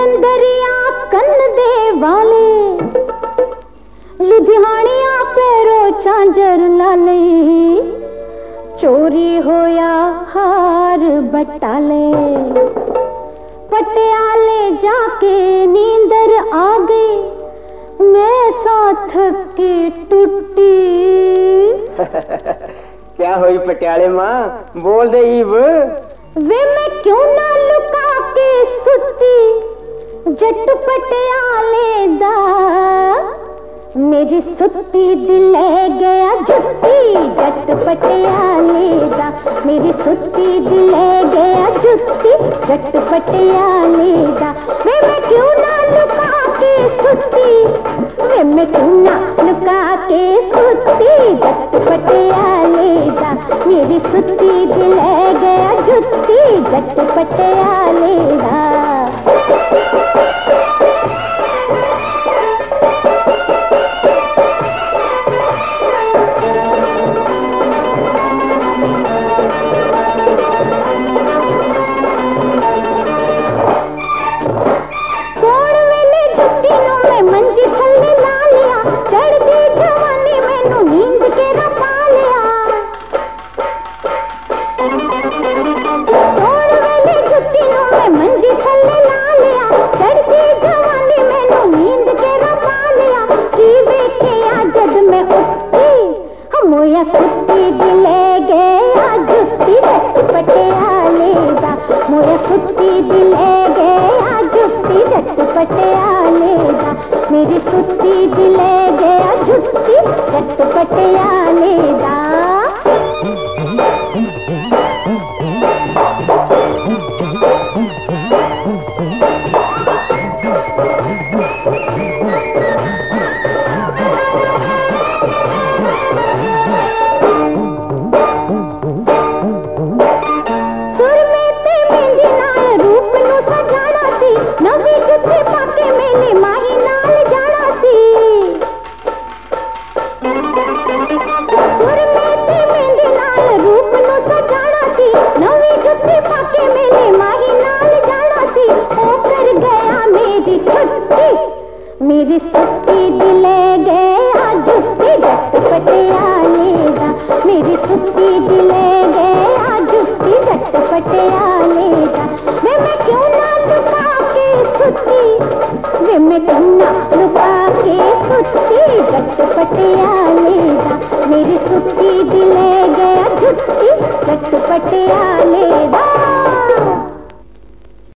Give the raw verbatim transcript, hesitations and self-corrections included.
जलंधरिया कन्न दे वाले, लुधियानिया पैरो झांझर लाले, चोरी होया हार बटाले, पटियाले जाके नींदर आ गई, मैं साथ के टूटी। क्या हुई पटियाले माँ, बोल दे ईब। वे मैं क्यों ना लुका के सुती, जट पटियाले दा, मेरी सुती दिले गया जुत्ती, जट पटियाले दा, मेरी सुती दिले गया जुत्ती, जट पटियाले दा। वे मैं क्यों ना लुका के सुती, वे मैं क्यों ना लुका के सुती, जट पटियाले दा, मेरी सुती दिले गया जुत्ती, जट पटियाले दा। मोया सुती दिले गया जुत्ती, जट पटियाले दा, मोया सुती दिले गया जुत्ती, जट पटियाले दा, मेरी सुती दिले गया जुत्ती, जट पटियाले दा। मेरी सुती दिले गया जुत्ती, जट पटियाले दा, मेरी सुती दिले गया जुत्ती, जट पटियाले दा। वे मैं क्यों ना लुका के सुती, वे मैं क्यों ना लुका के सुती, जट पटियाले दा, मेरी सुती दिले गया जुत्ती, जट पटियाले दा।